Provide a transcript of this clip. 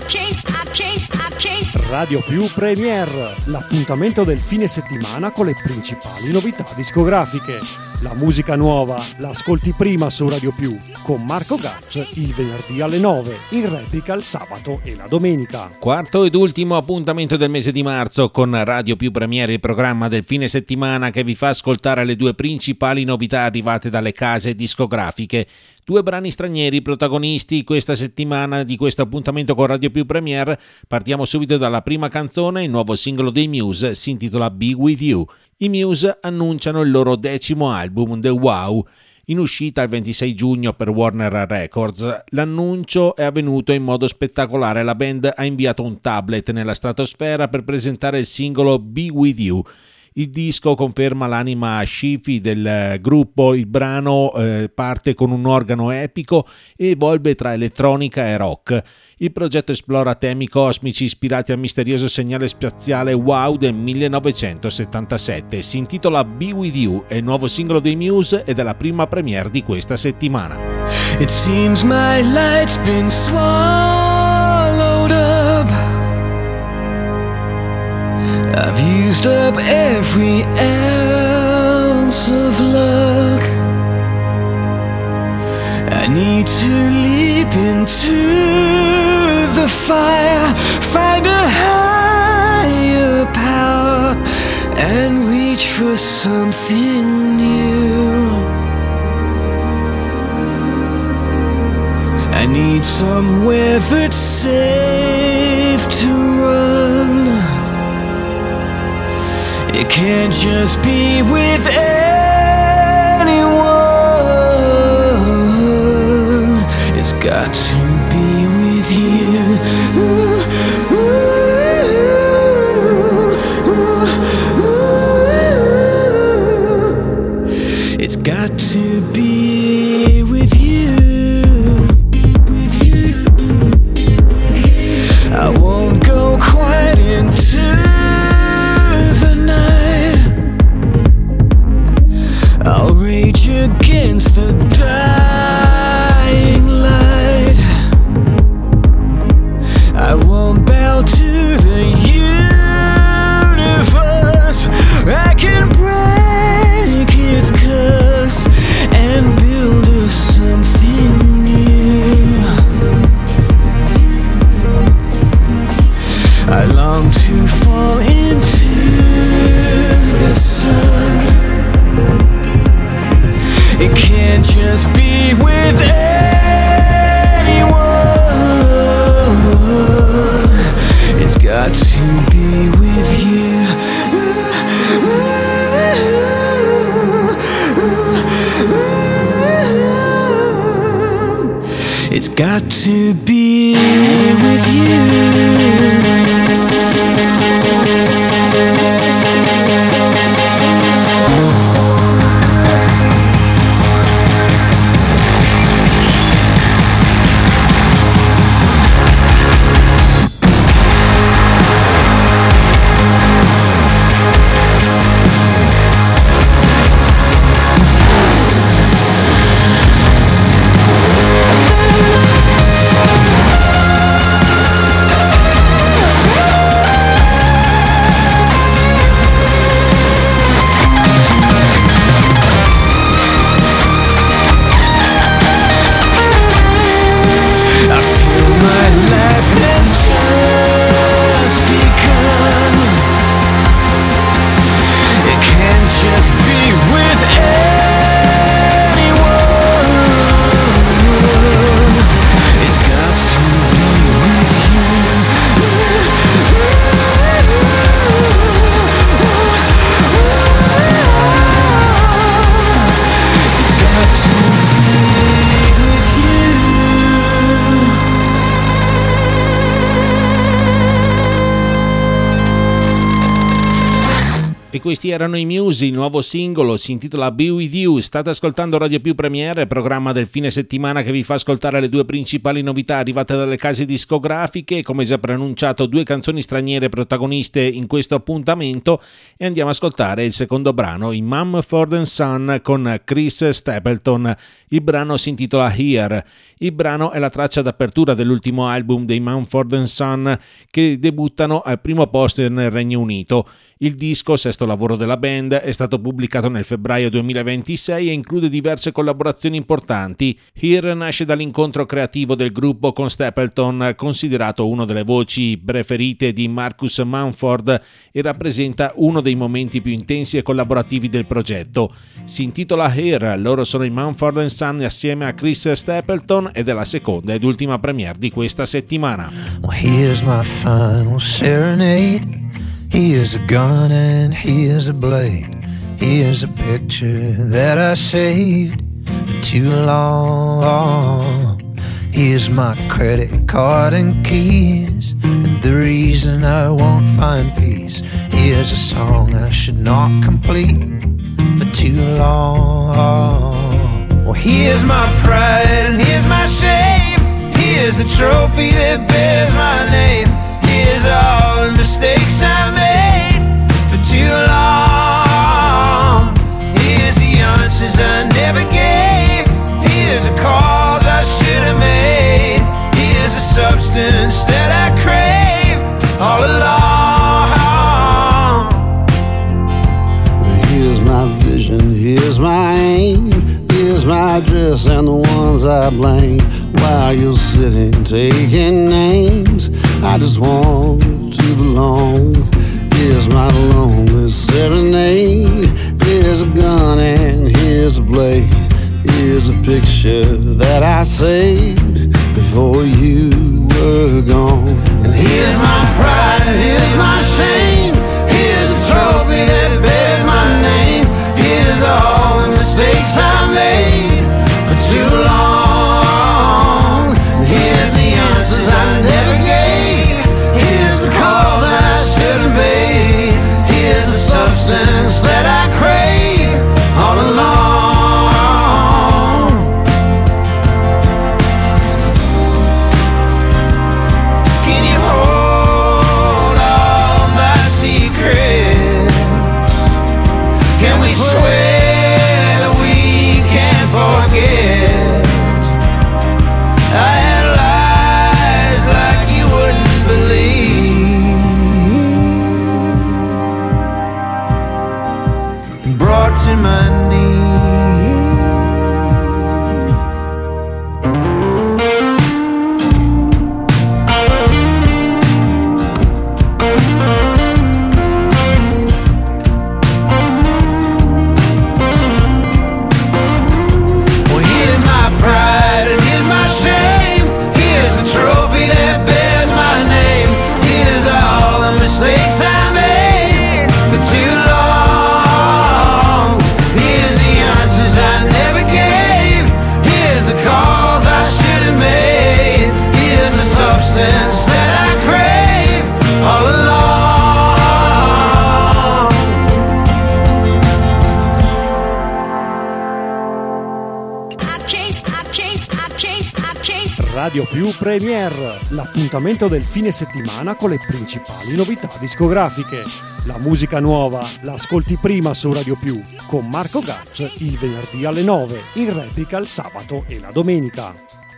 Radio Più Premiere, l'appuntamento del fine settimana con le principali novità discografiche. La musica nuova la ascolti prima su Radio Più con Marco Gaz il venerdì alle 9, in replica il sabato e la domenica. Quarto ed ultimo appuntamento del mese di marzo con Radio Più Premiere, il programma del fine settimana che vi fa ascoltare le due principali novità arrivate dalle case discografiche. Due brani stranieri protagonisti questa settimana di questo appuntamento con Radio Più Premiere. Partiamo subito dalla prima canzone, il nuovo singolo dei Muse si intitola Be With You. I Muse annunciano il loro 10° album, The Wow. In uscita il 26 giugno per Warner Records, l'annuncio è avvenuto in modo spettacolare. La band ha inviato un tablet nella stratosfera per presentare il singolo Be With You. Il disco conferma l'anima sci-fi del gruppo, il brano parte con un organo epico e evolve tra elettronica e rock. Il progetto esplora temi cosmici ispirati al misterioso segnale spaziale Wow del 1977. Si intitola Be With You, è il nuovo singolo dei Muse ed è la prima premiere di questa settimana. It seems my light's been swallowed up. I've used up every ounce of luck. I need to leap into the fire, find a higher power, and reach for something new. I need somewhere that's safe to run. It can't just be with anyone. It's got to be with you. It's got to be with you. I won't go quite into I'll rage against the dying light. I won't bow to the universe. I can break its curse and build us something new. I long to fall into the sun. It can't just be with anyone. It's got to be with you. It's got to be with you. Questi erano i Muse, il nuovo singolo si intitola Be With You. State ascoltando Radio Più Premiere, programma del fine settimana che vi fa ascoltare le due principali novità arrivate dalle case discografiche. Come già preannunciato, due canzoni straniere protagoniste in questo appuntamento, e andiamo a ascoltare il secondo brano, i Mumford & Son con Chris Stapleton. Il brano si intitola Here. Il brano è la traccia d'apertura dell'ultimo album dei Mumford & Son, che debuttano al primo posto nel Regno Unito. Il disco, sesto lavoro della band, è stato pubblicato nel febbraio 2026 e include diverse collaborazioni importanti. Here nasce dall'incontro creativo del gruppo con Stapleton, considerato una delle voci preferite di Marcus Mumford, e rappresenta uno dei momenti più intensi e collaborativi del progetto. Si intitola Here, loro sono i Mumford & Son assieme a Chris Stapleton ed è la seconda ed ultima premiere di questa settimana. Well, here's my final serenade. Here's a gun and here's a blade. Here's a picture that I saved for too long. Here's my credit card and keys, and the reason I won't find peace. Here's a song I should not complete for too long. Well, here's my pride and here's my shame. Here's a trophy that bears my name. Here's all the mistakes I made for too long. Here's the answers I never gave. Here's the calls I should have made. Here's the substance that I crave all along. Well, here's my vision, here's my aim. Here's my address and the ones I blame. While you're sitting taking names, I just want to belong. Here's my lonely serenade. Here's a gun and here's a blade. Here's a picture that I saved before you were gone. And here's my pride and here's my shame. Here's a trophy that bears my name. Here's all the mistakes I made for too long. Here's the answers I never gave. Here's the calls that I should have made. Here's the substance that I crave all along. Can you hold all my secrets? Can we swear that we can't forget? I had lies like you wouldn't believe, brought to my knees. Well, here's my pride and here's my shame. Here's a trophy that bears my name. Here's all the mistakes I made for too long. Here's the answers I never gave. Here's the calls I should have made. Here's the substance that I crave all along. Radio Più Premiere, l'appuntamento del fine settimana con le principali novità discografiche. La musica nuova la ascolti prima su Radio Più con Marco Gaz il venerdì alle 9, in replica il sabato e la domenica.